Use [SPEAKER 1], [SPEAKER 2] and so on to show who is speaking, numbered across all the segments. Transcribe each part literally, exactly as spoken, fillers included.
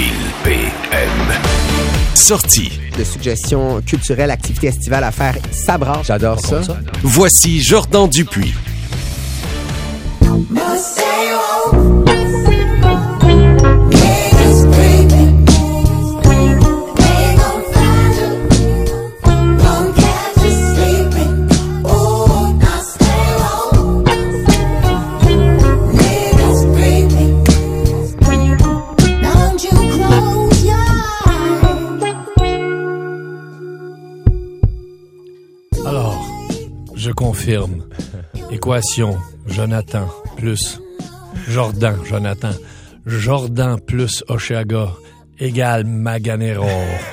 [SPEAKER 1] Fil P M. Sortie.
[SPEAKER 2] De suggestions culturelles, activités estivales à faire, ça brasse. J'adore ça. ça.
[SPEAKER 1] Voici Jordan Dupuis.
[SPEAKER 3] Alors, je confirme. Équation, Jonathan plus Jordan, Jonathan. Jordan plus Osheaga égale Maganero.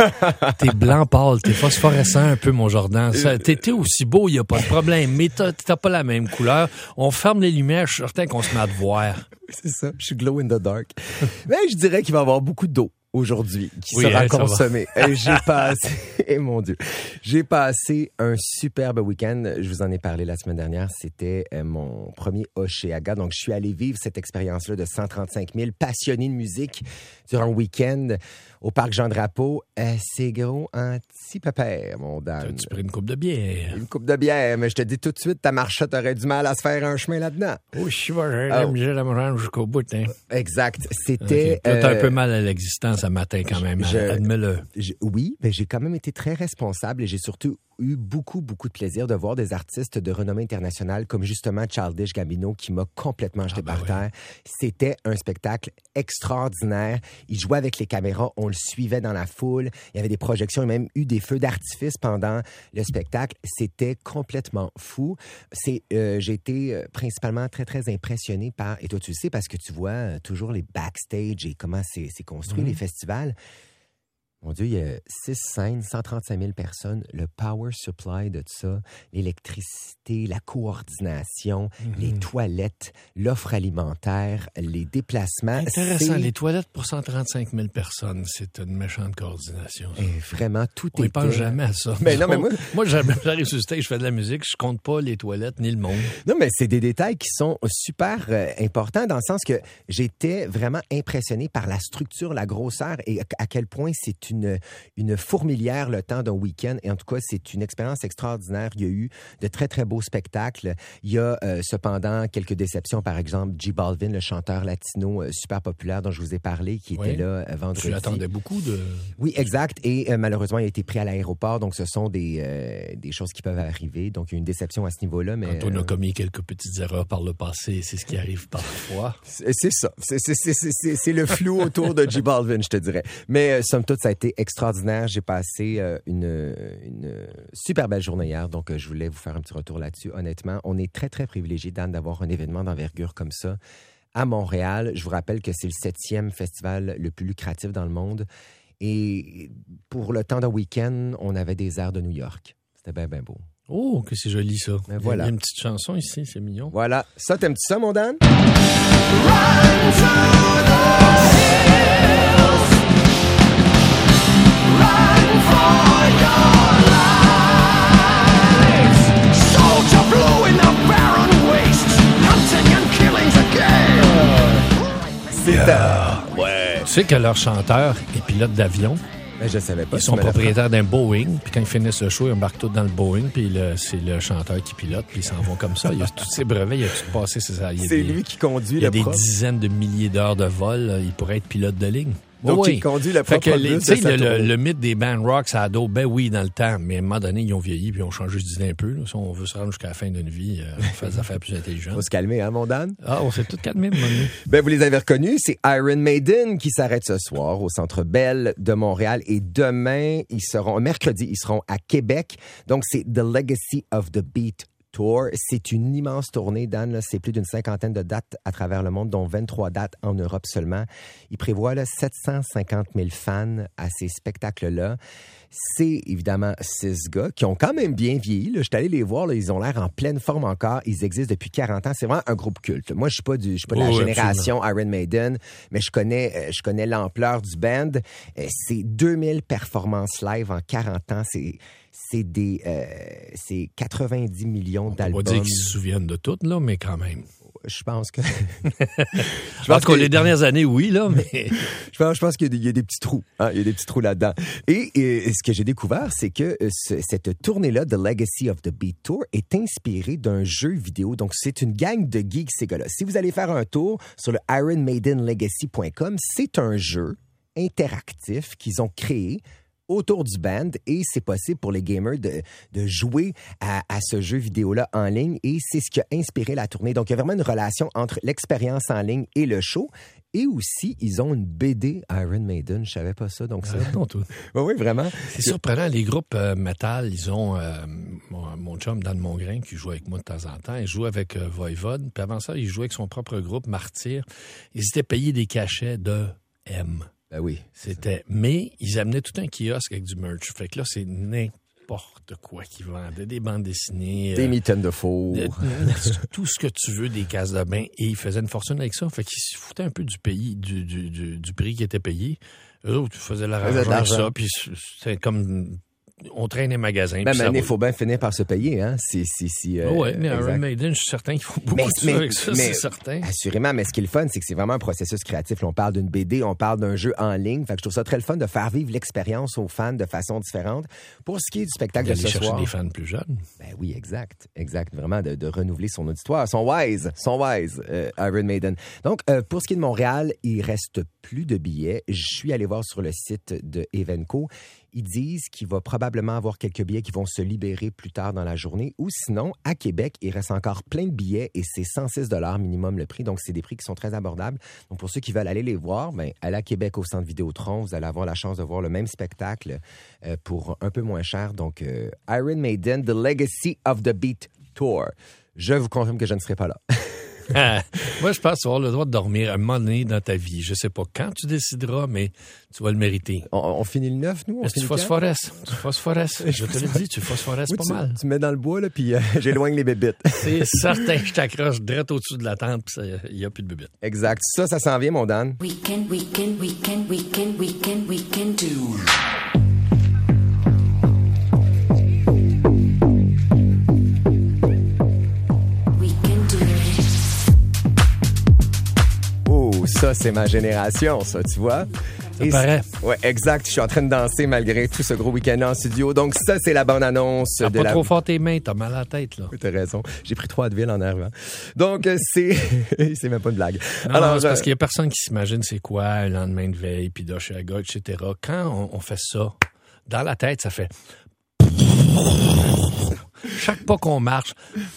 [SPEAKER 3] T'es blanc pâle, t'es phosphorescent un peu, mon Jordan. Ça, t'es, t'es aussi beau, y a pas de problème, mais t'as, t'as pas la même couleur. On ferme les lumières, je suis certain qu'on se met à te voir.
[SPEAKER 2] C'est ça, je suis glow in the dark. Mais je dirais qu'il va y avoir beaucoup d'eau aujourd'hui qui
[SPEAKER 3] oui,
[SPEAKER 2] sera
[SPEAKER 3] hein,
[SPEAKER 2] consommé. Et j'ai passé, et mon Dieu, j'ai passé un superbe week-end. Je vous en ai parlé la semaine dernière. C'était euh, mon premier Osheaga. Donc, je suis allé vivre cette expérience-là de cent trente-cinq mille passionnés de musique durant le week-end au parc Jean-Drapeau. Euh, c'est gros anti-pépère, mon Dan.
[SPEAKER 3] Tu pris une coupe de bière.
[SPEAKER 2] Une coupe de bière, mais je te dis tout de suite, ta marchette aurait du mal à se faire un chemin là-dedans.
[SPEAKER 3] Oh, je vais la misère à me rendre jusqu'au bout. Hein.
[SPEAKER 2] Exact. C'était...
[SPEAKER 3] Okay. Là, t'as
[SPEAKER 2] euh,
[SPEAKER 3] un peu mal à l'existence à matin quand même. Je, admets-le.
[SPEAKER 2] Je, oui, mais j'ai quand même été très responsable et j'ai surtout eu beaucoup, beaucoup de plaisir de voir des artistes de renommée internationale comme justement Childish Gambino qui m'a complètement jeté ah, par ben terre. Oui. C'était un spectacle extraordinaire. Il jouait avec les caméras, on le suivait dans la foule. Il y avait des projections, il y a même eu des feux d'artifice pendant le spectacle. C'était complètement fou. C'est, euh, j'ai été euh, principalement très, très impressionné par, et toi tu le sais parce que tu vois euh, toujours les backstage et comment c'est, c'est construit, mmh. les festivals. Mon Dieu, il y a six scènes, cent trente-cinq mille personnes, le power supply de ça, l'électricité, la coordination, mm-hmm. les toilettes, l'offre alimentaire, les déplacements.
[SPEAKER 3] Intéressant,
[SPEAKER 2] c'est...
[SPEAKER 3] les toilettes pour cent trente-cinq mille personnes, c'est une méchante coordination. Ça.
[SPEAKER 2] Et vraiment, tout est.
[SPEAKER 3] On ne pense jamais à ça.
[SPEAKER 2] Mais non, mais moi,
[SPEAKER 3] moi j'arrive sur le stage, je fais de la musique, je compte pas les toilettes ni le monde.
[SPEAKER 2] Non, mais c'est des détails qui sont super euh, importants dans le sens que j'étais vraiment impressionné par la structure, la grosseur et à quel point c'est Une, une fourmilière le temps d'un week-end. Et en tout cas, c'est une expérience extraordinaire. Il y a eu de très, très beaux spectacles. Il y a euh, cependant quelques déceptions. Par exemple, J Balvin, le chanteur latino euh, super populaire dont je vous ai parlé, qui
[SPEAKER 3] oui.
[SPEAKER 2] était là euh, vendredi.
[SPEAKER 3] Tu l'attendais beaucoup de...
[SPEAKER 2] Oui, exact. Et euh, malheureusement, il a été pris à l'aéroport. Donc, ce sont des, euh, des choses qui peuvent arriver. Donc, il y a une déception à ce niveau-là. Mais,
[SPEAKER 3] Quand on a
[SPEAKER 2] euh...
[SPEAKER 3] commis quelques petites erreurs par le passé, c'est ce qui arrive parfois.
[SPEAKER 2] C'est, c'est ça. C'est, c'est, c'est, c'est, c'est le flou autour de J Balvin, je te dirais. Mais euh, somme toute, ça a été extraordinaire. J'ai passé euh, une, une super belle journée hier, donc euh, je voulais vous faire un petit retour là-dessus. Honnêtement, on est très, très privilégiés, Dan, d'avoir un événement d'envergure comme ça à Montréal. Je vous rappelle que c'est le septième festival le plus lucratif dans le monde. Et pour le temps d'un week-end, on avait des airs de New York. C'était bien, bien beau.
[SPEAKER 3] Oh, que c'est joli, ça.
[SPEAKER 2] Ben voilà.
[SPEAKER 3] Il y a une petite chanson ici, c'est mignon.
[SPEAKER 2] Voilà. Ça, t'aimes-tu ça, mon Dan?
[SPEAKER 4] Run to the hills. Run for your lives. Soldier blue in the barren wastes. Hunting and killing's a game.
[SPEAKER 2] C'est yeah.
[SPEAKER 3] Ouais. Tu sais que leur chanteur est pilote d'avion.
[SPEAKER 2] Ben, je savais pas.
[SPEAKER 3] Ils sont propriétaires d'un Boeing, puis quand ils finissent le show, ils embarquent tous dans le Boeing, puis le, c'est le chanteur qui pilote, puis ils s'en vont comme ça. Il y a tous ses brevets, il a tout passé. C'est, ça. Il y a
[SPEAKER 2] c'est
[SPEAKER 3] des,
[SPEAKER 2] lui qui conduit
[SPEAKER 3] il y a
[SPEAKER 2] le
[SPEAKER 3] des
[SPEAKER 2] propre.
[SPEAKER 3] dizaines de milliers d'heures de vol. Il pourrait être pilote de ligne.
[SPEAKER 2] Donc,
[SPEAKER 3] oui.
[SPEAKER 2] il conduit le propre
[SPEAKER 3] fait que
[SPEAKER 2] bus
[SPEAKER 3] tu sais,
[SPEAKER 2] de
[SPEAKER 3] le, le, le mythe des band rock, ça a d'autres, ben oui, dans le temps, mais à un moment donné, ils ont vieilli puis ils ont changé d'idée un peu. Là. Si on veut se rendre jusqu'à la fin d'une vie, euh, on fait des affaires plus intelligentes.
[SPEAKER 2] Faut se calmer, hein, mon Dan?
[SPEAKER 3] Ah, on s'est tout calmé, mon ami.
[SPEAKER 2] Ben, vous les avez reconnus, c'est Iron Maiden qui s'arrête ce soir au Centre Bell de Montréal et demain, ils seront, mercredi, ils seront à Québec. Donc, c'est The Legacy of the Beat Tour. C'est une immense tournée, Dan. Là, c'est plus d'une cinquantaine de dates à travers le monde, dont vingt-trois dates en Europe seulement. Il prévoit là, sept cent cinquante mille fans à ces spectacles-là. C'est évidemment six gars qui ont quand même bien vieilli. Là. Je suis allé les voir, là, ils ont l'air en pleine forme encore. Ils existent depuis quarante ans. C'est vraiment un groupe culte. Moi, je suis pas du, je suis pas de la oh, génération absolument. Iron Maiden, mais je connais, je connais l'ampleur du band. C'est deux mille performances live en quarante ans. C'est c'est des, euh, c'est quatre-vingt-dix millions
[SPEAKER 3] On
[SPEAKER 2] d'albums.
[SPEAKER 3] va pas dire qu'ils se souviennent de tout, là, mais quand même.
[SPEAKER 2] Je pense que...
[SPEAKER 3] je pense que les dernières années, oui, là, mais...
[SPEAKER 2] je pense, je pense qu'il y a des, il y a des petits trous. Hein, il y a des petits trous là-dedans. Et, et ce que j'ai découvert, c'est que ce, cette tournée-là, The Legacy of the Beat Tour, est inspirée d'un jeu vidéo. Donc, c'est une gang de geeks, ces gars-là. Si vous allez faire un tour sur le iron maiden legacy point com, c'est un jeu interactif qu'ils ont créé autour du band et c'est possible pour les gamers de, de jouer à, à ce jeu vidéo-là en ligne et c'est ce qui a inspiré la tournée. Donc, il y a vraiment une relation entre l'expérience en ligne et le show. Et aussi, ils ont une B D Iron Maiden. Je savais pas ça. Donc, ça.
[SPEAKER 3] Non, tout.
[SPEAKER 2] Oui, oui, vraiment.
[SPEAKER 3] C'est surprenant. Les groupes euh, metal, ils ont euh, mon, mon chum Dan Mongrain qui joue avec moi de temps en temps. Il joue avec euh, Voivode. Puis avant ça, il jouait avec son propre groupe, Martyr. Ils étaient payés des cachets de M.
[SPEAKER 2] Ben oui.
[SPEAKER 3] C'était. Mais ils amenaient tout un kiosque avec du merch. Fait que là, c'est n'importe quoi qu'ils vendaient. Des bandes dessinées.
[SPEAKER 2] Des
[SPEAKER 3] euh,
[SPEAKER 2] mitaines de faux.
[SPEAKER 3] De, tout ce que tu veux, des cases de bain. Et ils faisaient une fortune avec ça. Fait qu'ils se foutaient un peu du pays, du, du, du, du prix qui était payé. Eux autres, ils faisaient l'argent avec ça. Puis c'était comme... On traîne les magasins.
[SPEAKER 2] Ben, mais il faut bien finir par se payer, hein. Si, si, si, euh,
[SPEAKER 3] oui, mais Iron Maiden, je suis certain qu'ils font beaucoup
[SPEAKER 2] mais,
[SPEAKER 3] de
[SPEAKER 2] mais,
[SPEAKER 3] ça avec ça,
[SPEAKER 2] mais,
[SPEAKER 3] c'est certain.
[SPEAKER 2] Assurément, mais ce qui est le fun, c'est que c'est vraiment un processus créatif. Là, on parle d'une B D, on parle d'un jeu en ligne. Fait que je trouve ça très le fun de faire vivre l'expérience aux fans de façon différente. Pour ce qui est du spectacle de ce
[SPEAKER 3] chercher
[SPEAKER 2] soir...
[SPEAKER 3] des fans plus jeunes.
[SPEAKER 2] Ben oui, exact. Exact. Vraiment, de, de renouveler son auditoire. Son wise. Son wise, euh, Iron Maiden. Donc, euh, pour ce qui est de Montréal, il reste plus de billets. Je suis allé voir sur le site de Evenco. Ils disent qu'il va probablement avoir quelques billets qui vont se libérer plus tard dans la journée. Ou sinon, à Québec, il reste encore plein de billets et c'est cent six dollars minimum le prix. Donc, c'est des prix qui sont très abordables. Donc, pour ceux qui veulent aller les voir, ben, allez à Québec au Centre Vidéotron. Vous allez avoir la chance de voir le même spectacle euh, pour un peu moins cher. Donc, euh, Iron Maiden, The Legacy of the Beat Tour. Je vous confirme que je ne serai pas là.
[SPEAKER 3] Moi, je pense que tu vas avoir le droit de dormir un moment donné dans ta vie. Je sais pas quand tu décideras, mais tu vas le mériter.
[SPEAKER 2] On, on finit le neuf, nous? On
[SPEAKER 3] Est-ce que tu phosphoresces? Tu phosphoresces. Je te l'ai dit, tu phosphoresses
[SPEAKER 2] oui,
[SPEAKER 3] pas
[SPEAKER 2] tu,
[SPEAKER 3] mal.
[SPEAKER 2] Tu mets dans le bois, là, puis euh, j'éloigne les bébites.
[SPEAKER 3] C'est certain, je t'accroche direct au-dessus de la tente, puis il n'y a plus de bébites.
[SPEAKER 2] Exact. Ça, ça s'en vient, mon Dan.
[SPEAKER 5] Weekend, weekend, weekend, weekend, weekend, weekend, two.
[SPEAKER 2] Ça, c'est ma génération, ça, tu vois.
[SPEAKER 3] Ça paraît.
[SPEAKER 2] Ouais, exact. Je suis en train de danser malgré tout ce gros week-end en studio. Donc, ça, c'est la bande-annonce.
[SPEAKER 3] T'as
[SPEAKER 2] de
[SPEAKER 3] pas
[SPEAKER 2] la...
[SPEAKER 3] trop fort tes mains, t'as mal à la tête, là.
[SPEAKER 2] Oui, t'as raison. J'ai pris trois Advil en arrivant. Donc, c'est... c'est même pas une blague.
[SPEAKER 3] Non, Alors, non, c'est parce euh... qu'il y a personne qui s'imagine c'est quoi un lendemain de veille, puis d'Oshaga, et cetera. Quand on, on fait ça, dans la tête, ça fait... Chaque pas qu'on marche...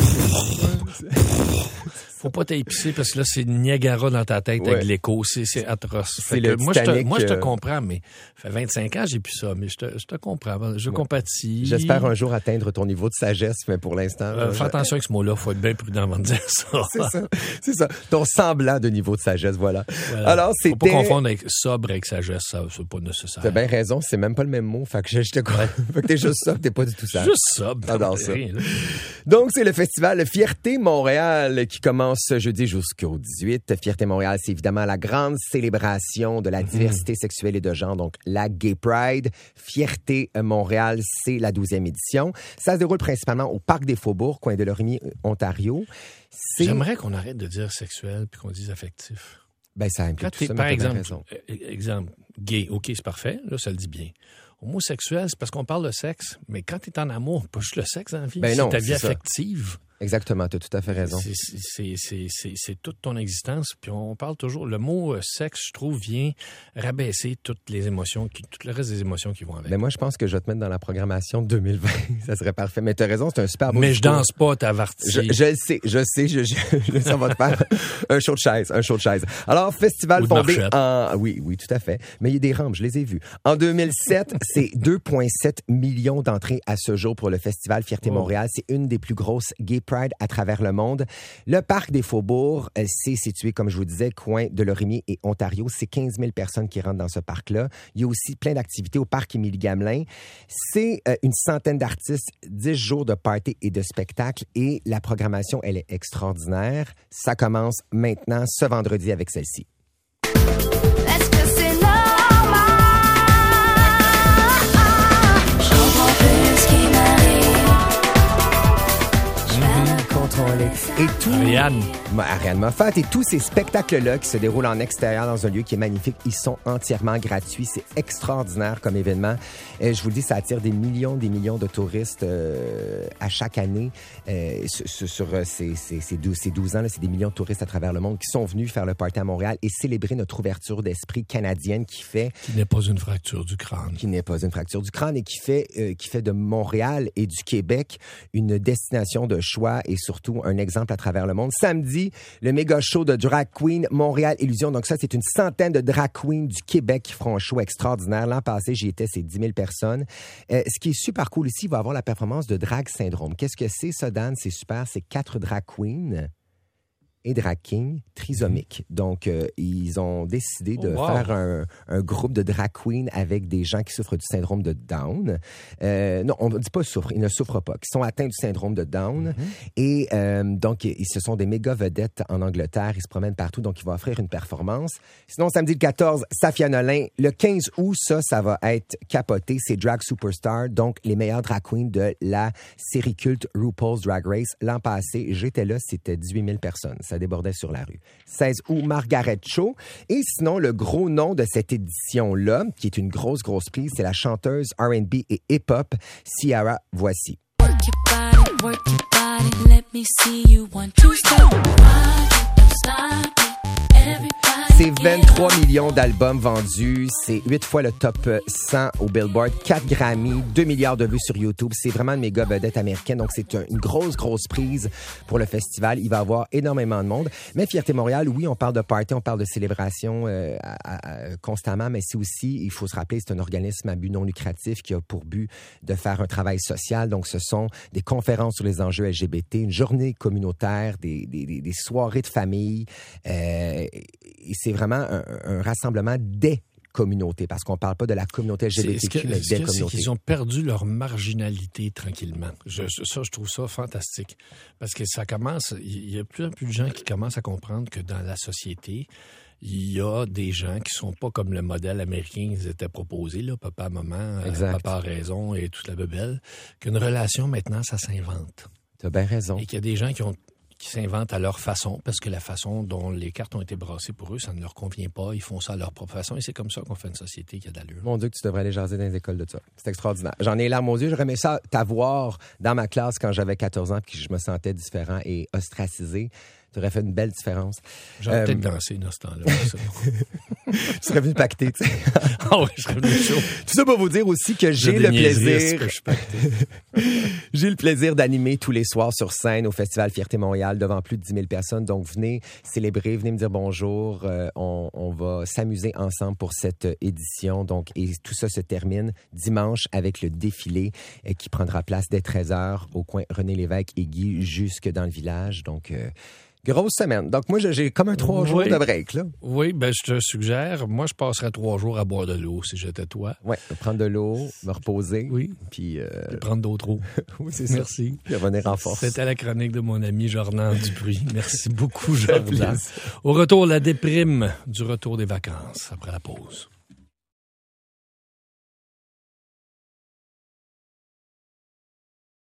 [SPEAKER 3] Faut pas t'épicer parce que là, c'est Niagara dans ta tête ouais. avec l'écho. C'est, c'est atroce.
[SPEAKER 2] C'est le
[SPEAKER 3] que moi, je te, moi, je te
[SPEAKER 2] euh...
[SPEAKER 3] comprends, mais ça fait vingt-cinq ans, j'ai plus ça, mais je te, je te comprends. Je ouais. compatis.
[SPEAKER 2] J'espère un jour atteindre ton niveau de sagesse, mais pour l'instant...
[SPEAKER 3] Euh, fais attention avec ce mot-là. Faut être bien prudent avant de dire ça.
[SPEAKER 2] c'est ça. C'est ça. Ton semblant de niveau de sagesse, voilà.
[SPEAKER 3] voilà. Alors, c'était... Faut pas confondre avec sobre avec sagesse, ça, c'est pas nécessaire.
[SPEAKER 2] T'as bien raison, c'est même pas le même mot. Fait que je, je te crois. Fait que t'es juste sobre, t'es pas du tout sage.
[SPEAKER 3] Juste sobre.
[SPEAKER 2] J'adore ça. Rien, donc, c'est le festival Fierté Montréal qui commence ce jeudi jusqu'au dix-huit. Fierté Montréal, c'est évidemment la grande célébration de la diversité mmh. sexuelle et de genre, donc la Gay Pride. Fierté Montréal, c'est la douzième édition. Ça se déroule principalement au Parc des Faubourgs, coin de Lorimier, Ontario. C'est...
[SPEAKER 3] J'aimerais qu'on arrête de dire sexuel puis qu'on dise affectif.
[SPEAKER 2] Ben, ça implique tout ça,
[SPEAKER 3] par exemple, exemple, gay, OK, c'est parfait. Là, ça le dit bien. Homosexuel, c'est parce qu'on parle de sexe, mais quand t'es en amour, pas juste le sexe dans la vie,
[SPEAKER 2] ben
[SPEAKER 3] c'est
[SPEAKER 2] non,
[SPEAKER 3] ta vie
[SPEAKER 2] c'est
[SPEAKER 3] affective.
[SPEAKER 2] Ça. Exactement, tu as tout à fait raison.
[SPEAKER 3] C'est, c'est, c'est, c'est, c'est toute ton existence. Puis on parle toujours, le mot euh, sexe, je trouve, vient rabaisser toutes les émotions, qui, tout le reste des émotions qui vont avec.
[SPEAKER 2] Mais moi, je pense que je vais te mettre dans la programmation de deux mille vingt. Ça serait parfait. Mais tu as raison, c'est un super beau
[SPEAKER 3] Mais
[SPEAKER 2] discours.
[SPEAKER 3] je danse pas, t'as averti.
[SPEAKER 2] Je, je le sais, je sais, je, je, je, ça va te faire un show de chaise, un show de chaise. Alors, festival fondé
[SPEAKER 3] marchette.
[SPEAKER 2] en... Oui, oui, tout à fait. Mais il y a des rampes, je les ai vues. En deux mille sept, c'est deux virgule sept millions d'entrées à ce jour pour le festival Fierté oh. Montréal. C'est une des plus grosses Gay Pride à travers le monde. Le Parc des Faubourgs, c'est situé, comme je vous disais, coin de Lorimier et Ontario. C'est quinze mille personnes qui rentrent dans ce parc-là. Il y a aussi plein d'activités au Parc Émilie-Gamelin. C'est euh, une centaine d'artistes, dix jours de party et de spectacles. Et la programmation, elle est extraordinaire. Ça commence maintenant, ce vendredi, avec celle-ci.
[SPEAKER 6] Est-ce que c'est normal? Je comprends plus ce qui m'a
[SPEAKER 2] Et tout,
[SPEAKER 3] Ariane.
[SPEAKER 2] Ariane Moffat et tous ces spectacles-là qui se déroulent en extérieur dans un lieu qui est magnifique, ils sont entièrement gratuits. C'est extraordinaire comme événement. Euh, je vous le dis, ça attire des millions, des millions de touristes euh, à chaque année. Euh, sur sur ces, ces, ces, douze, ces douze ans, là, c'est des millions de touristes à travers le monde qui sont venus faire le party à Montréal et célébrer notre ouverture d'esprit canadienne qui fait...
[SPEAKER 3] Qui n'est pas une fracture du crâne.
[SPEAKER 2] Qui n'est pas une fracture du crâne et qui fait, euh, qui fait de Montréal et du Québec une destination de choix et surtout un exemple à travers le monde. Samedi, le méga show de Drag Queen Montréal Illusion. Donc ça, c'est une centaine de drag queens du Québec qui feront un show extraordinaire. L'an passé, j'y étais, c'est dix mille personnes. Euh, ce qui est super cool ici, il va y avoir la performance de Drag Syndrome. Qu'est-ce que c'est, ça, Dan? C'est super. C'est quatre drag queens et drag king trisomiques. Donc, euh, ils ont décidé de
[SPEAKER 3] oh, wow.
[SPEAKER 2] faire un, un groupe de drag queens avec des gens qui souffrent du syndrome de Down. Euh, non, on ne dit pas souffrent, ils ne souffrent pas, qui sont atteints du syndrome de Down. Mm-hmm. Et euh, donc, ils, ce sont des méga vedettes en Angleterre. Ils se promènent partout, donc ils vont offrir une performance. Sinon, samedi le quatorze, Safia Nolin. Le quinze août, ça, ça va être capoté. C'est Drag Superstar, donc les meilleurs drag queens de la série culte RuPaul's Drag Race. L'an passé, j'étais là, c'était dix-huit mille personnes. Ça débordait sur la rue. seize août, Margaret Cho. Et sinon, le gros nom de cette édition-là, qui est une grosse, grosse prise, c'est la chanteuse R and B et hip-hop Ciara Voici.
[SPEAKER 5] Work your body, work your body, let me see you one, two, stop. Stop it. Everybody.
[SPEAKER 2] C'est vingt-trois millions d'albums vendus, c'est huit fois le top cent au Billboard, quatre Grammy, deux milliards de vues sur YouTube. C'est vraiment une méga vedette américaine, donc c'est une grosse, grosse prise pour le festival. Il va y avoir énormément de monde. Mais Fierté Montréal, oui, on parle de party, on parle de célébration euh, à, à, constamment, mais c'est aussi, il faut se rappeler, c'est un organisme à but non lucratif qui a pour but de faire un travail social. Donc, ce sont des conférences sur les enjeux L G B T, une journée communautaire, des, des, des, des soirées de famille. Euh, et c'est vraiment un, un rassemblement des communautés, parce qu'on ne parle pas de la communauté L G B T Q, mais des communautés.
[SPEAKER 3] C'est qu'ils ont perdu leur marginalité tranquillement. Je, ça, je trouve ça fantastique. Parce que ça commence, il y a de plus en plus de gens qui commencent à comprendre que dans la société, il y a des gens qui sont pas comme le modèle américain qui était proposé, là, papa, maman, euh, papa a raison et toute la bebelle, qu'une relation, maintenant, ça s'invente.
[SPEAKER 2] Tu as bien raison.
[SPEAKER 3] Et qu'il y a des gens qui ont qui s'inventent à leur façon, parce que la façon dont les cartes ont été brassées pour eux, ça ne leur convient pas. Ils font ça à leur propre façon et c'est comme ça qu'on fait une société qui a d'allure.
[SPEAKER 2] Mon Dieu, que tu devrais aller jaser dans les écoles de ça. C'est extraordinaire. J'en ai les larmes aux yeux. J'aurais aimé ça t'avoir dans ma classe quand j'avais quatorze ans puis que je me sentais différent et ostracisé. Tu aurais fait une belle différence.
[SPEAKER 3] J'aurais
[SPEAKER 2] euh...
[SPEAKER 3] peut-être dansé dans ce temps-là.
[SPEAKER 2] Tu serais venu pacter, tu sais.
[SPEAKER 3] Ah oui, je serais venu chaud.
[SPEAKER 2] Tout ça pour vous dire aussi que j'ai le plaisir... Que je j'ai le plaisir d'animer tous les soirs sur scène au Festival Fierté Montréal devant plus de dix mille personnes. Donc, venez célébrer, venez me dire bonjour. Euh, on, on va s'amuser ensemble pour cette édition. Donc, et tout ça se termine dimanche avec le défilé euh, qui prendra place dès treize heures au coin René Lévesque et Guy jusque dans le village. Donc... Euh, grosse semaine. Donc, moi, j'ai comme un trois oui. jours de break, là.
[SPEAKER 3] Oui, ben je te suggère. Moi, je passerais trois jours à boire de l'eau, si j'étais toi.
[SPEAKER 2] Oui, prendre de l'eau, me reposer.
[SPEAKER 3] Oui.
[SPEAKER 2] Puis... Euh...
[SPEAKER 3] prendre d'autres eau.
[SPEAKER 2] Oui, c'est ça.
[SPEAKER 3] Merci.
[SPEAKER 2] Puis revenir en force.
[SPEAKER 3] C'était la chronique de mon ami Jordan Dupuis. Merci beaucoup, Jordan. Au retour, la déprime du retour des vacances après la pause.